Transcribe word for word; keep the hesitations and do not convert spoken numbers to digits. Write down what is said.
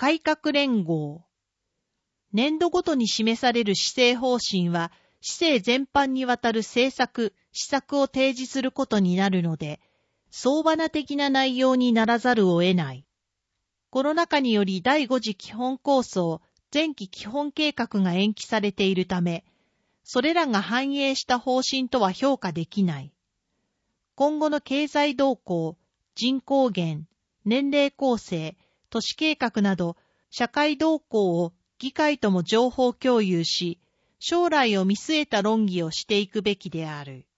改革連合。年度ごとに示される施政方針は、施政全般にわたる政策、施策を提示することになるので、総花的な内容にならざるを得ない。コロナ禍によりだいご次基本構想、前期基本計画が延期されているため、それらが反映した方針とは評価できない。今後の経済動向、人口減、年齢構成、都市計画など、社会動向を議会とも情報共有し、将来を見据えた論議をしていくべきである。